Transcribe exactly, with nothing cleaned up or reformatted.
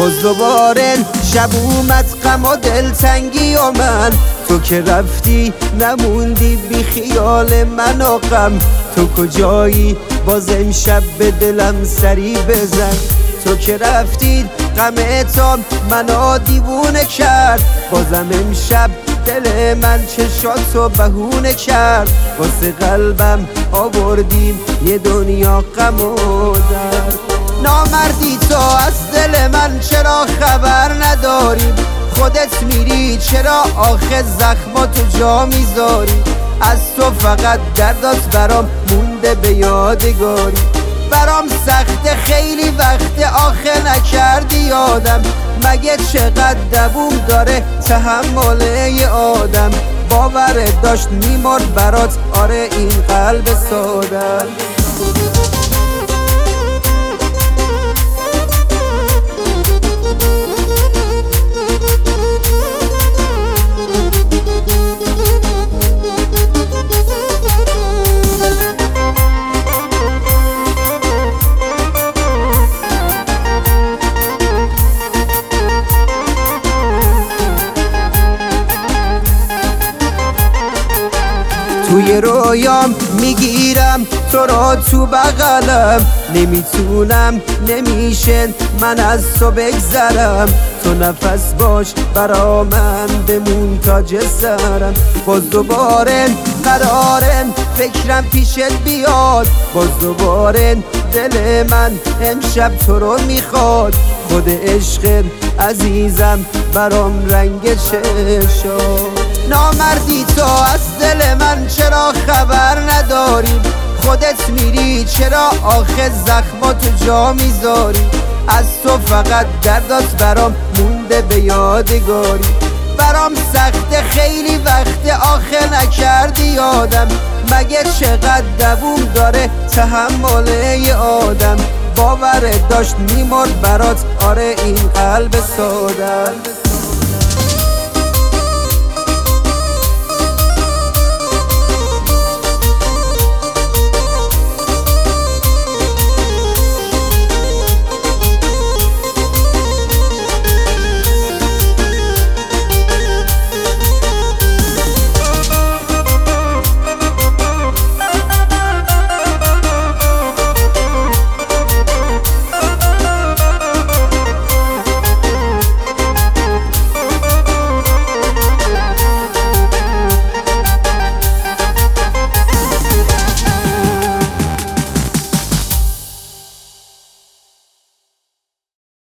باز دوباره شب اومد غم و دلتنگی و من تو که رفتی نموندی بی خیال من و غم تو کجایی باز امشب به دلم سری بزن تو که رفتی غم تو منو دیوونه کرد بازم امشب دل من چشاتو بهونه کرد واسه قلبم آوردیم یه دنیا غم و درد نامردی تو از دل من چرا خبر نداری خودت میری چرا آخه زخماتو جا میذاری از تو فقط دردات برام مونده به یادگاری برام سخته خیلی وقت آخه نکردی یادم مگه چقدر دووم داره تحمل یه آدم باورت داشت میمرد برات آره این قلب سادم توی رویام میگیرم تو را تو بغلم نمیتونم نمیشه من از تو بگذرم تو نفس باش برا من بمون تاج سرم باز دوباره قرارم فکرم پیشت بیاد باز دوباره دل من امشب تو رو میخواد خود عشق عزیزم برام رنگ چشاد نامردی تو از دل من چرا خبر نداری خودت میری چرا آخه زخماتو جا میذاری از تو فقط دردات برام مونده به یادگاری برام سخته خیلی وقت آخه نکردی یادم مگه چقدر دووم داره تحمل یه آدم باورت داشت میمرد برات آره این قلب سادم